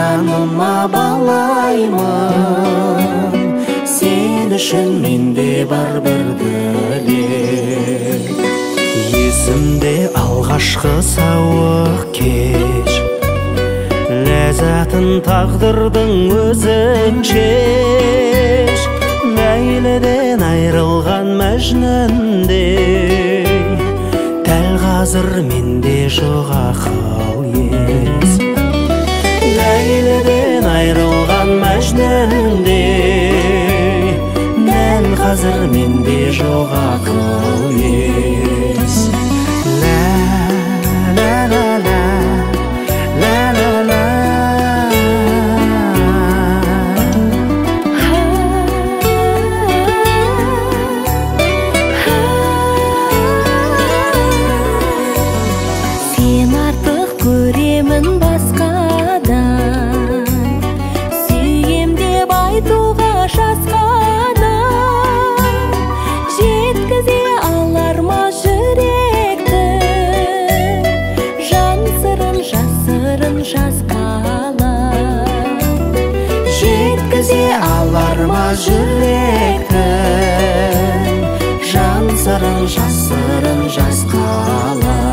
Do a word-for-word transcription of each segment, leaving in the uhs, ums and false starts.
жаныма балаймын, сен үшін менде бар бір тілек. Есімде алғашқы сауық кеш, ләззатын тағдырдың өзінчеш. Ләйліден айрылған мәжнүндей, дәл қазір менде жоқ ақыл ес. Ләйліден айрылған мәжнүндей, дәл қазір менде жоқ ақыл ес. Ла ла ла ла ла ла ла. Сен артық көремін басқадан, сүйем деп айтуға жасқадан. Жеткізе алар ма жүректі, жан сырын жасырын жасқалар. Жеткізе алар ма жүректі, жан сырын жасырын жасқалар.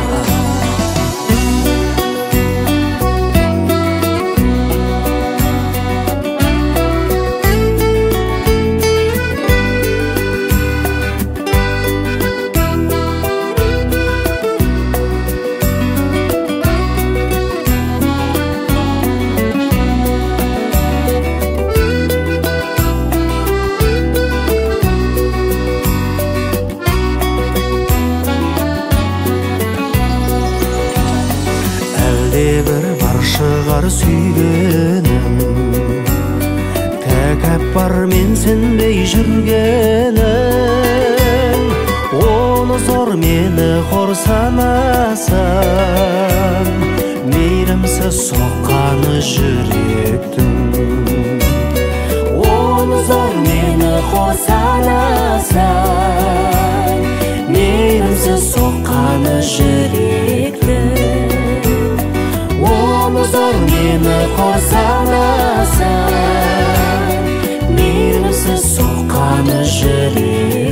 Бір бар шығар сүйгенім, тәкәппар мен сенбей жүргенім. Оны зор мені қор санасам, мейірімсіз соққаны жүректің. Оны зор мені қор санасам, мейірімсіз соққаны жүректің. Оны зор мені қор санасам, мейірімсіз соққаны жүрек.